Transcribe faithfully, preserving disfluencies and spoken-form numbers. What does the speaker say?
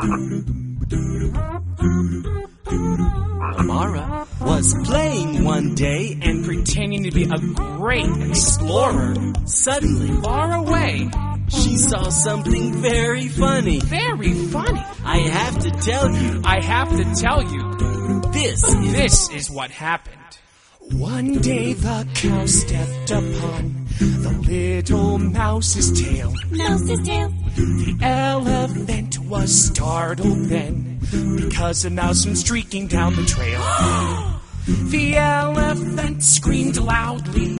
Amara was playing one day and pretending to be a great explorer. Suddenly, Far away. she saw something very funny. Very funny. I have to tell you, I have to tell you, this is... this is what happened. One day the cow stepped upon the little mouse's tail. Mouse's tail. The elephant was startled then, because a mouse went streaking down the trail. The elephant screamed loudly.